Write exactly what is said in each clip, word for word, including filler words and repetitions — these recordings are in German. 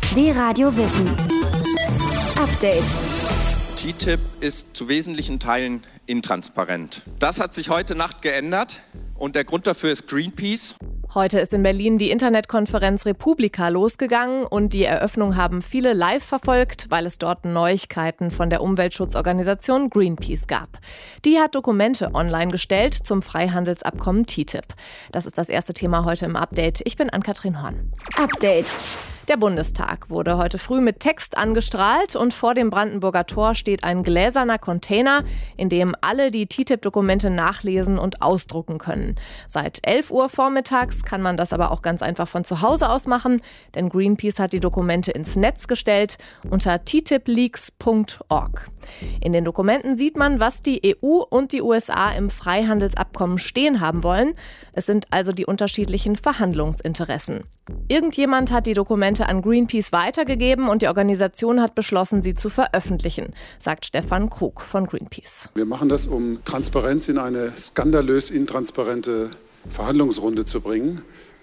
D-Radio Wissen. Update. T T I P ist zu wesentlichen Teilen intransparent. Das hat sich heute Nacht geändert und der Grund dafür ist Greenpeace. Heute ist in Berlin die Internetkonferenz Republika losgegangen und die Eröffnung haben viele live verfolgt, weil es dort Neuigkeiten von der Umweltschutzorganisation Greenpeace gab. Die hat Dokumente online gestellt zum Freihandelsabkommen T T I P. Das ist das erste Thema heute im Update. Ich bin Ann-Kathrin Horn. Update. Der Bundestag wurde heute früh mit Text angestrahlt und vor dem Brandenburger Tor steht ein gläserner Container, in dem alle die T T I P-Dokumente nachlesen und ausdrucken können. Seit elf Uhr vormittags kann man das aber auch ganz einfach von zu Hause aus machen, denn Greenpeace hat die Dokumente ins Netz gestellt unter t t i p leaks punkt org. In den Dokumenten sieht man, was die E U und die U S A im Freihandelsabkommen stehen haben wollen. Es sind also die unterschiedlichen Verhandlungsinteressen. Irgendjemand hat die Dokumente an Greenpeace weitergegeben und die Organisation hat beschlossen, sie zu veröffentlichen, sagt Stefan Krug von Greenpeace. Wir machen das, um Transparenz in eine skandalös intransparente Verhandlungsrunde zu bringen.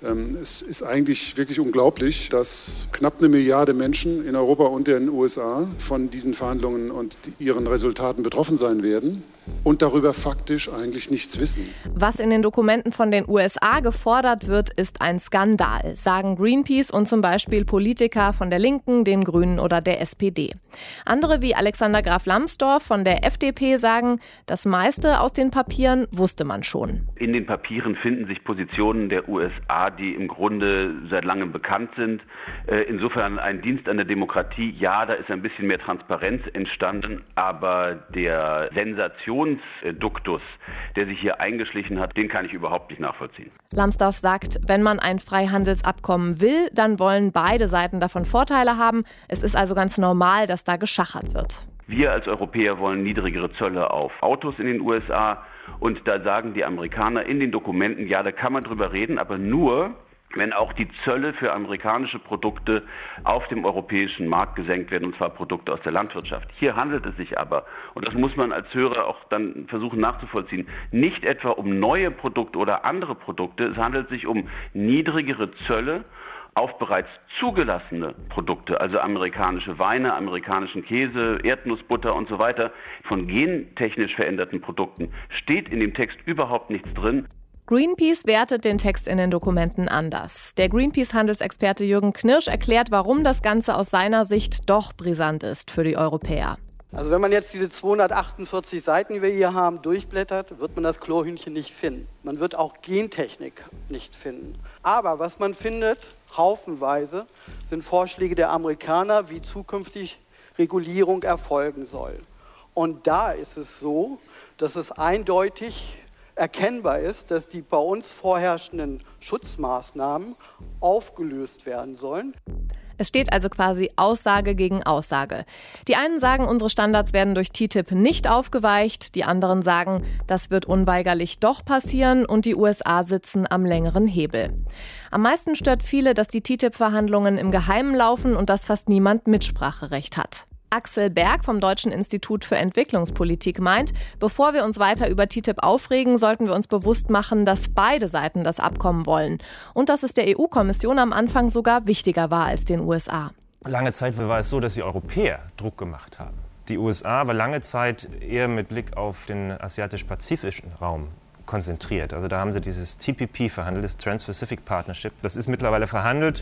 Es ist eigentlich wirklich unglaublich, dass knapp eine Milliarde Menschen in Europa und in den U S A von diesen Verhandlungen und ihren Resultaten betroffen sein werden und darüber faktisch eigentlich nichts wissen. Was in den Dokumenten von den U S A gefordert wird, ist ein Skandal, sagen Greenpeace und zum Beispiel Politiker von der Linken, den Grünen oder der S P D. Andere wie Alexander Graf Lambsdorff von der F D P sagen, das meiste aus den Papieren wusste man schon. In den Papieren finden sich Positionen der U S A, die im Grunde seit langem bekannt sind. Insofern ein Dienst an der Demokratie. Ja, da ist ein bisschen mehr Transparenz entstanden, aber der Sensationsduktus, der sich hier eingeschlichen hat, den kann ich überhaupt nicht nachvollziehen. Lambsdorff sagt, wenn man ein Freihandelsabkommen will, dann wollen beide Seiten davon Vorteile haben. Es ist also ganz normal, dass da geschachert wird. Wir als Europäer wollen niedrigere Zölle auf Autos in den U S A. Und da sagen die Amerikaner in den Dokumenten, ja, da kann man drüber reden, aber nur, wenn auch die Zölle für amerikanische Produkte auf dem europäischen Markt gesenkt werden, und zwar Produkte aus der Landwirtschaft. Hier handelt es sich aber, und das muss man als Hörer auch dann versuchen nachzuvollziehen, nicht etwa um neue Produkte oder andere Produkte, es handelt sich um niedrigere Zölle auf bereits zugelassene Produkte, also amerikanische Weine, amerikanischen Käse, Erdnussbutter und so weiter. Von gentechnisch veränderten Produkten steht in dem Text überhaupt nichts drin. Greenpeace wertet den Text in den Dokumenten anders. Der Greenpeace-Handelsexperte Jürgen Knirsch erklärt, warum das Ganze aus seiner Sicht doch brisant ist für die Europäer. Also wenn man jetzt diese zweihundertachtundvierzig Seiten, die wir hier haben, durchblättert, wird man das Chlorhühnchen nicht finden. Man wird auch Gentechnik nicht finden. Aber was man findet, haufenweise, sind Vorschläge der Amerikaner, wie zukünftig Regulierung erfolgen soll. Und da ist es so, dass es eindeutig erkennbar ist, dass die bei uns vorherrschenden Schutzmaßnahmen aufgelöst werden sollen. Es steht also quasi Aussage gegen Aussage. Die einen sagen, unsere Standards werden durch T T I P nicht aufgeweicht, die anderen sagen, das wird unweigerlich doch passieren und die U S A sitzen am längeren Hebel. Am meisten stört viele, dass die T T I P-Verhandlungen im Geheimen laufen und dass fast niemand Mitspracherecht hat. Axel Berg vom Deutschen Institut für Entwicklungspolitik meint, bevor wir uns weiter über T T I P aufregen, sollten wir uns bewusst machen, dass beide Seiten das Abkommen wollen und dass es der E U-Kommission am Anfang sogar wichtiger war als den U S A. Lange Zeit war es so, dass die Europäer Druck gemacht haben. Die U S A war lange Zeit eher mit Blick auf den asiatisch-pazifischen Raum konzentriert. Also da haben sie dieses T P P verhandelt, das Trans-Pacific Partnership. Das ist mittlerweile verhandelt.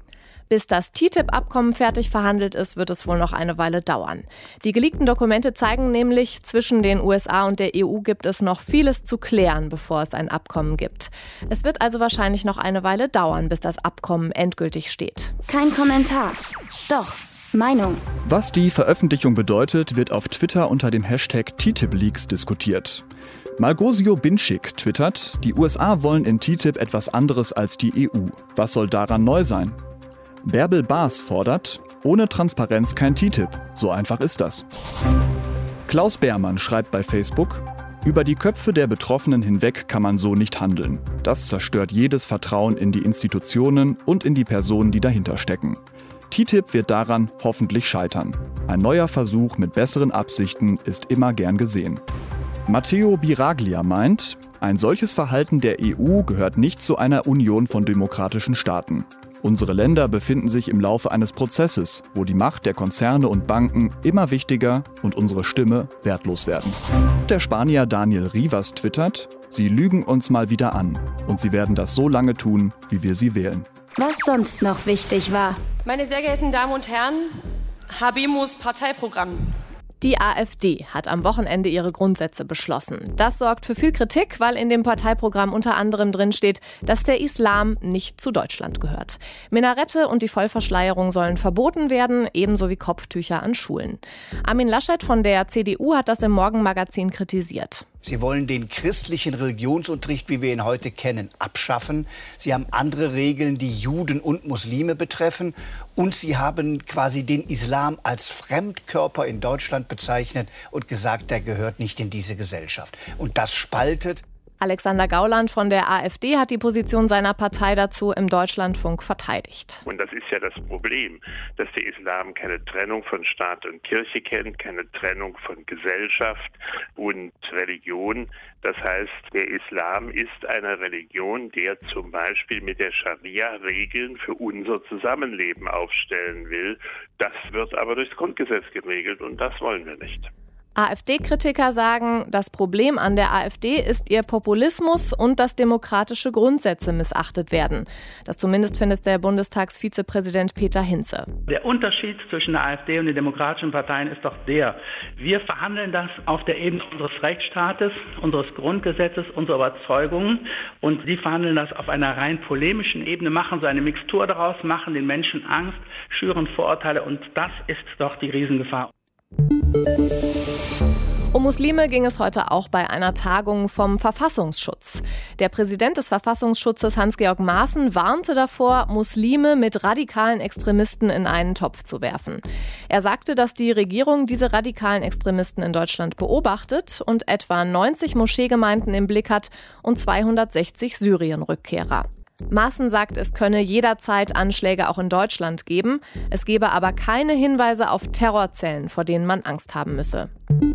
Bis das T T I P-Abkommen fertig verhandelt ist, wird es wohl noch eine Weile dauern. Die geleakten Dokumente zeigen nämlich, zwischen den U S A und der E U gibt es noch vieles zu klären, bevor es ein Abkommen gibt. Es wird also wahrscheinlich noch eine Weile dauern, bis das Abkommen endgültig steht. Kein Kommentar. Doch, Meinung. Was die Veröffentlichung bedeutet, wird auf Twitter unter dem Hashtag T T I P Leaks diskutiert. Malgosio Binschik twittert, die U S A wollen in T T I P etwas anderes als die E U. Was soll daran neu sein? Bärbel Baas fordert, ohne Transparenz kein T T I P. So einfach ist das. Klaus Beermann schreibt bei Facebook, über die Köpfe der Betroffenen hinweg kann man so nicht handeln. Das zerstört jedes Vertrauen in die Institutionen und in die Personen, die dahinter stecken. T T I P wird daran hoffentlich scheitern. Ein neuer Versuch mit besseren Absichten ist immer gern gesehen. Matteo Biraglia meint, ein solches Verhalten der E U gehört nicht zu einer Union von demokratischen Staaten. Unsere Länder befinden sich im Laufe eines Prozesses, wo die Macht der Konzerne und Banken immer wichtiger und unsere Stimme wertlos werden. Der Spanier Daniel Rivas twittert: Sie lügen uns mal wieder an und sie werden das so lange tun, wie wir sie wählen. Was sonst noch wichtig war. Meine sehr geehrten Damen und Herren, Habemus Parteiprogramm. Die AfD hat am Wochenende ihre Grundsätze beschlossen. Das sorgt für viel Kritik, weil in dem Parteiprogramm unter anderem drin steht, dass der Islam nicht zu Deutschland gehört. Minarette und die Vollverschleierung sollen verboten werden, ebenso wie Kopftücher an Schulen. Armin Laschet von der C D U hat das im Morgenmagazin kritisiert. Sie wollen den christlichen Religionsunterricht, wie wir ihn heute kennen, abschaffen. Sie haben andere Regeln, die Juden und Muslime betreffen. Und sie haben quasi den Islam als Fremdkörper in Deutschland bezeichnet und gesagt, der gehört nicht in diese Gesellschaft. Und das spaltet. Alexander Gauland von der AfD hat die Position seiner Partei dazu im Deutschlandfunk verteidigt. Und das ist ja das Problem, dass der Islam keine Trennung von Staat und Kirche kennt, keine Trennung von Gesellschaft und Religion. Das heißt, der Islam ist eine Religion, der zum Beispiel mit der Scharia Regeln für unser Zusammenleben aufstellen will. Das wird aber durchs Grundgesetz geregelt und das wollen wir nicht. AfD-Kritiker sagen, das Problem an der AfD ist ihr Populismus und dass demokratische Grundsätze missachtet werden. Das zumindest findet der Bundestagsvizepräsident Peter Hinze. Der Unterschied zwischen der AfD und den demokratischen Parteien ist doch der: Wir verhandeln das auf der Ebene unseres Rechtsstaates, unseres Grundgesetzes, unserer Überzeugungen, und sie verhandeln das auf einer rein polemischen Ebene, machen so eine Mixtur daraus, machen den Menschen Angst, schüren Vorurteile, und das ist doch die Riesengefahr. Um Muslime ging es heute auch bei einer Tagung vom Verfassungsschutz. Der Präsident des Verfassungsschutzes, Hans-Georg Maaßen, warnte davor, Muslime mit radikalen Extremisten in einen Topf zu werfen. Er sagte, dass die Regierung diese radikalen Extremisten in Deutschland beobachtet und etwa neunzig Moscheegemeinden im Blick hat und zweihundertsechzig Syrien-Rückkehrer. Maaßen sagt, es könne jederzeit Anschläge auch in Deutschland geben. Es gebe aber keine Hinweise auf Terrorzellen, vor denen man Angst haben müsse.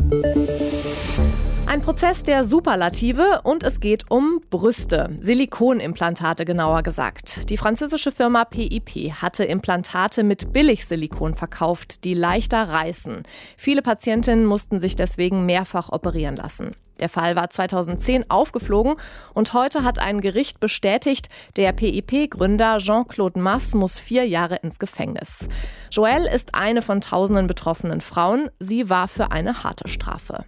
Ein Prozess der Superlative und es geht um Brüste, Silikonimplantate genauer gesagt. Die französische Firma P I P hatte Implantate mit Billigsilikon verkauft, die leichter reißen. Viele Patientinnen mussten sich deswegen mehrfach operieren lassen. Der Fall war zweitausendzehn aufgeflogen und heute hat ein Gericht bestätigt, der P I P-Gründer Jean-Claude Mas muss vier Jahre ins Gefängnis. Joelle ist eine von tausenden betroffenen Frauen. Sie war für eine harte Strafe.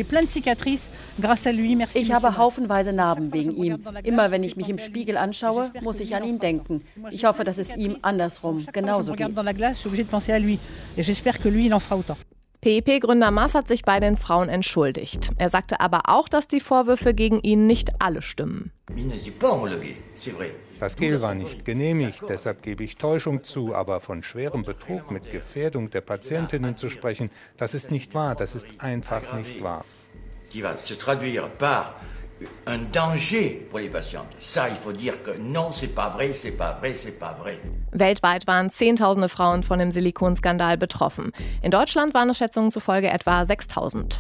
Ich habe haufenweise Narben wegen ihm. Immer wenn ich mich im Spiegel anschaue, muss ich an ihn denken. Ich hoffe, dass es ihm andersrum genauso geht. P I P-Gründer Mas hat sich bei den Frauen entschuldigt. Er sagte aber auch, dass die Vorwürfe gegen ihn nicht alle stimmen. Das Gel war nicht genehmigt, deshalb gebe ich Täuschung zu, aber von schwerem Betrug mit Gefährdung der Patientinnen zu sprechen, das ist nicht wahr, das ist einfach nicht wahr. Un danger pour les patientes. Ça, il faut dire que non, c'est pas vrai, c'est pas vrai, c'est pas vrai. Weltweit waren Zehntausende Frauen von dem Silikonskandal betroffen. In Deutschland waren es Schätzungen zufolge etwa sechstausend.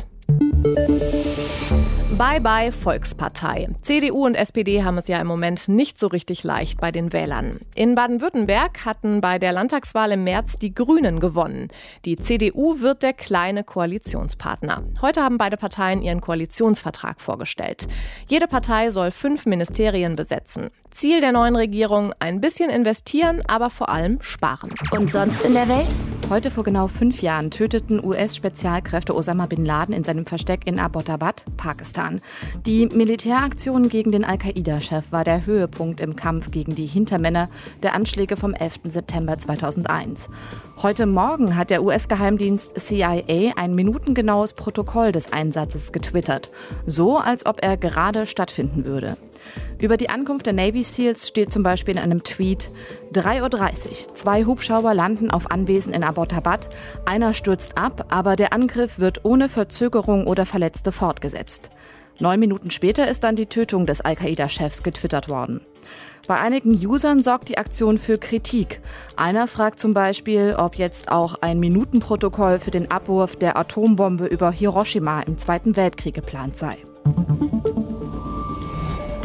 Bye bye Volkspartei. C D U und S P D haben es ja im Moment nicht so richtig leicht bei den Wählern. In Baden-Württemberg hatten bei der Landtagswahl im März die Grünen gewonnen. Die C D U wird der kleine Koalitionspartner. Heute haben beide Parteien ihren Koalitionsvertrag vorgestellt. Jede Partei soll fünf Ministerien besetzen. Ziel der neuen Regierung: ein bisschen investieren, aber vor allem sparen. Und sonst in der Welt? Heute vor genau fünf Jahren töteten U S-Spezialkräfte Osama Bin Laden in seinem Versteck in Abbottabad, Pakistan. Die Militäraktion gegen den Al-Qaida-Chef war der Höhepunkt im Kampf gegen die Hintermänner der Anschläge vom elften September zweitausendeins. Heute Morgen hat der U S-Geheimdienst C I A ein minutengenaues Protokoll des Einsatzes getwittert. So, als ob er gerade stattfinden würde. Über die Ankunft der Navy Seals steht zum Beispiel in einem Tweet: drei Uhr dreißig. Zwei Hubschrauber landen auf Anwesen in Abbottabad. Einer stürzt ab, aber der Angriff wird ohne Verzögerung oder Verletzte fortgesetzt. Neun Minuten später ist dann die Tötung des Al-Qaida-Chefs getwittert worden. Bei einigen Usern sorgt die Aktion für Kritik. Einer fragt zum Beispiel, ob jetzt auch ein Minutenprotokoll für den Abwurf der Atombombe über Hiroshima im Zweiten Weltkrieg geplant sei.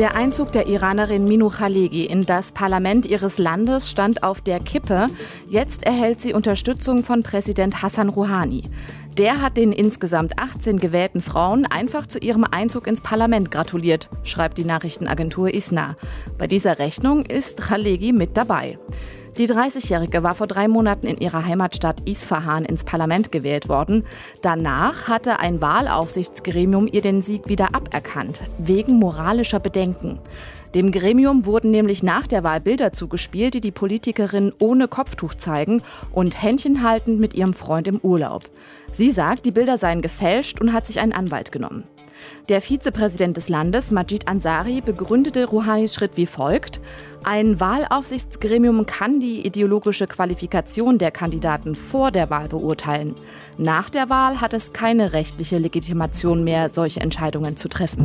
Der Einzug der Iranerin Minu Khalegi in das Parlament ihres Landes stand auf der Kippe. Jetzt erhält sie Unterstützung von Präsident Hassan Rouhani. Der hat den insgesamt achtzehn gewählten Frauen einfach zu ihrem Einzug ins Parlament gratuliert, schreibt die Nachrichtenagentur ISNA. Bei dieser Rechnung ist Khalegi mit dabei. Die dreißigjährige war vor drei Monaten in ihrer Heimatstadt Isfahan ins Parlament gewählt worden. Danach hatte ein Wahlaufsichtsgremium ihr den Sieg wieder aberkannt, wegen moralischer Bedenken. Dem Gremium wurden nämlich nach der Wahl Bilder zugespielt, die die Politikerin ohne Kopftuch zeigen und händchenhaltend mit ihrem Freund im Urlaub. Sie sagt, die Bilder seien gefälscht und hat sich einen Anwalt genommen. Der Vizepräsident des Landes, Majid Ansari, begründete Rouhanis Schritt wie folgt: Ein Wahlaufsichtsgremium kann die ideologische Qualifikation der Kandidaten vor der Wahl beurteilen. Nach der Wahl hat es keine rechtliche Legitimation mehr, solche Entscheidungen zu treffen.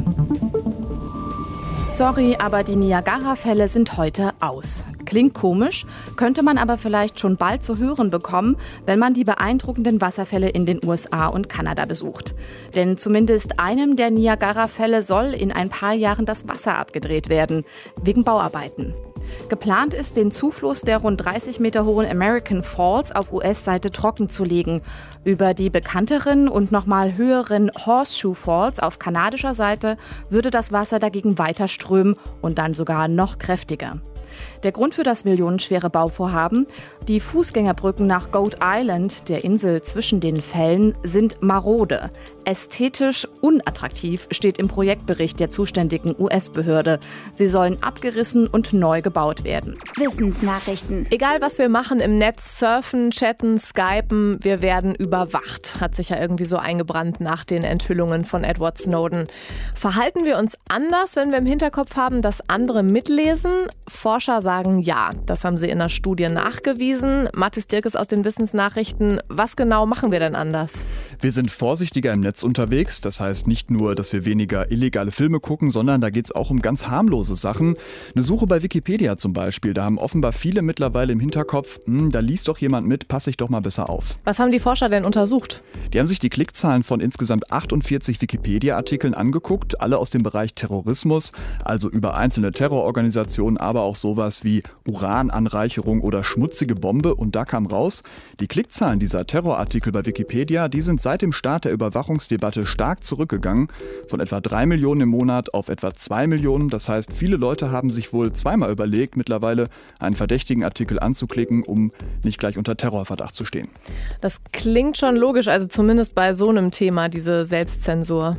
Sorry, aber die Niagara-Fälle sind heute aus. Klingt komisch, könnte man aber vielleicht schon bald zu hören bekommen, wenn man die beeindruckenden Wasserfälle in den U S A und Kanada besucht. Denn zumindest einem der Niagara-Fälle soll in ein paar Jahren das Wasser abgedreht werden, wegen Bauarbeiten. Geplant ist, den Zufluss der rund dreißig Meter hohen American Falls auf U S-Seite trocken zu legen. Über die bekannteren und nochmal höheren Horseshoe Falls auf kanadischer Seite würde das Wasser dagegen weiter strömen und dann sogar noch kräftiger. Der Grund für das millionenschwere Bauvorhaben: Die Fußgängerbrücken nach Goat Island, der Insel zwischen den Fällen, sind marode. Ästhetisch unattraktiv, steht im Projektbericht der zuständigen U S-Behörde. Sie sollen abgerissen und neu gebaut werden. Wissensnachrichten. Egal, was wir machen im Netz, surfen, chatten, skypen, wir werden überwacht. Hat sich ja irgendwie so eingebrannt nach den Enthüllungen von Edward Snowden. Verhalten wir uns anders, wenn wir im Hinterkopf haben, dass andere mitlesen? Forscher sagen ja. Das haben sie in einer Studie nachgewiesen. Mathis Dirkes aus den Wissensnachrichten. Was genau machen wir denn anders? Wir sind vorsichtiger im Netz unterwegs. Das heißt nicht nur, dass wir weniger illegale Filme gucken, sondern da geht es auch um ganz harmlose Sachen. Eine Suche bei Wikipedia zum Beispiel. Da haben offenbar viele mittlerweile im Hinterkopf, hm, da liest doch jemand mit, passe ich doch mal besser auf. Was haben die Forscher denn untersucht? Die haben sich die Klickzahlen von insgesamt achtundvierzig Wikipedia-Artikeln angeguckt, alle aus dem Bereich Terrorismus, also über einzelne Terrororganisationen, aber auch sowas wie Urananreicherung oder schmutzige Bombe. Und da kam raus, die Klickzahlen dieser Terrorartikel bei Wikipedia, die sind seit dem Start der Überwachungsdebatte stark zurückgegangen. Von etwa drei Millionen im Monat auf etwa zwei Millionen. Das heißt, viele Leute haben sich wohl zweimal überlegt, mittlerweile einen verdächtigen Artikel anzuklicken, um nicht gleich unter Terrorverdacht zu stehen. Das klingt schon logisch, also zumindest bei so einem Thema, diese Selbstzensur.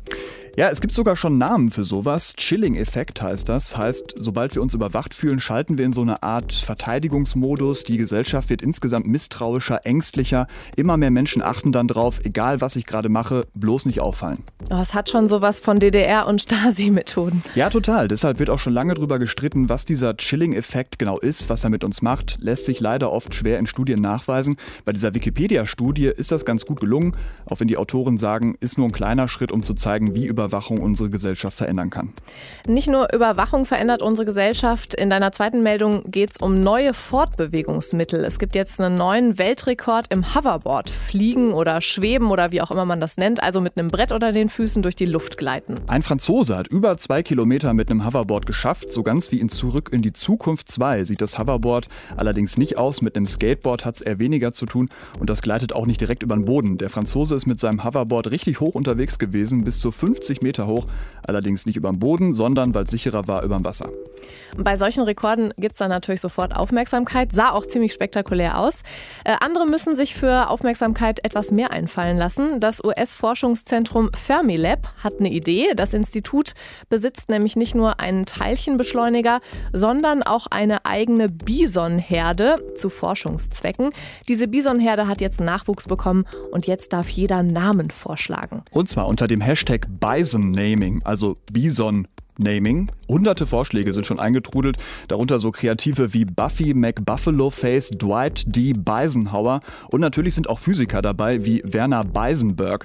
Ja, es gibt sogar schon Namen für sowas. Chilling-Effekt heißt das. Heißt, sobald wir uns überwacht fühlen, schalten wir in so eine Art Verteidigungsmodus. Die Gesellschaft wird insgesamt misstrauischer, ängstlicher. Immer mehr Menschen achten dann drauf, egal was ich gerade mache, bloß nicht auffallen. Oh, es hat schon sowas von D D R- und Stasi-Methoden. Ja, total. Deshalb wird auch schon lange drüber gestritten, was dieser Chilling-Effekt genau ist, was er mit uns macht. Lässt sich leider oft schwer in Studien nachweisen. Bei dieser Wikipedia-Studie ist das ganz gut gelungen. Auch wenn die Autoren sagen, ist nur ein kleiner Schritt, um zu zeigen, wie über Überwachung unsere Gesellschaft verändern kann. Nicht nur Überwachung verändert unsere Gesellschaft. In deiner zweiten Meldung geht es um neue Fortbewegungsmittel. Es gibt jetzt einen neuen Weltrekord im Hoverboard. Fliegen oder schweben oder wie auch immer man das nennt. Also mit einem Brett unter den Füßen durch die Luft gleiten. Ein Franzose hat über zwei Kilometer mit einem Hoverboard geschafft. So ganz wie in Zurück in die Zukunft zwei sieht das Hoverboard allerdings nicht aus. Mit einem Skateboard hat es eher weniger zu tun. Und das gleitet auch nicht direkt über den Boden. Der Franzose ist mit seinem Hoverboard richtig hoch unterwegs gewesen, bis zu fünfzig Meter hoch, allerdings nicht über dem Boden, sondern, weil es sicherer war, über dem Wasser. Bei solchen Rekorden gibt es dann natürlich sofort Aufmerksamkeit, sah auch ziemlich spektakulär aus. Äh, andere müssen sich für Aufmerksamkeit etwas mehr einfallen lassen. Das U S-Forschungszentrum Fermilab hat eine Idee. Das Institut besitzt nämlich nicht nur einen Teilchenbeschleuniger, sondern auch eine eigene Bisonherde zu Forschungszwecken. Diese Bisonherde hat jetzt Nachwuchs bekommen und jetzt darf jeder Namen vorschlagen. Und zwar unter dem Hashtag Bison-Naming, also Bison Naming. Hunderte Vorschläge sind schon eingetrudelt, darunter so Kreative wie Buffy McBuffaloface, Dwight D. Beisenhauer und natürlich sind auch Physiker dabei wie Werner Beisenberg.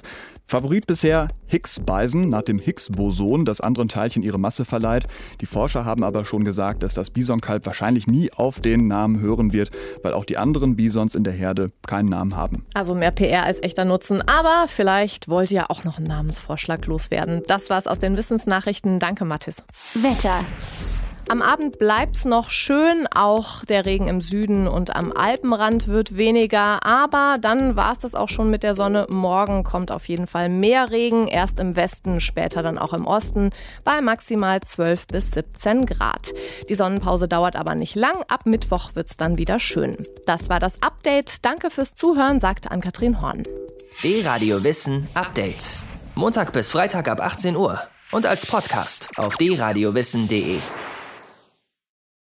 Favorit bisher Higgs-Bison nach dem Higgs-Boson, das anderen Teilchen ihre Masse verleiht. Die Forscher haben aber schon gesagt, dass das Bisonkalb wahrscheinlich nie auf den Namen hören wird, weil auch die anderen Bisons in der Herde keinen Namen haben. Also mehr P R als echter Nutzen, aber vielleicht wollt ihr auch noch einen Namensvorschlag loswerden. Das war's aus den Wissensnachrichten. Danke, Mathis. Wetter. Am Abend bleibt's noch schön, auch der Regen im Süden und am Alpenrand wird weniger, aber dann war's das auch schon mit der Sonne. Morgen kommt auf jeden Fall mehr Regen, erst im Westen, später dann auch im Osten, bei maximal zwölf bis siebzehn Grad. Die Sonnenpause dauert aber nicht lang, ab Mittwoch wird's dann wieder schön. Das war das Update, danke fürs Zuhören, sagte Ann-Kathrin Horn. D-Radio Wissen Update. Montag bis Freitag ab achtzehn Uhr und als Podcast auf d radio wissen punkt de.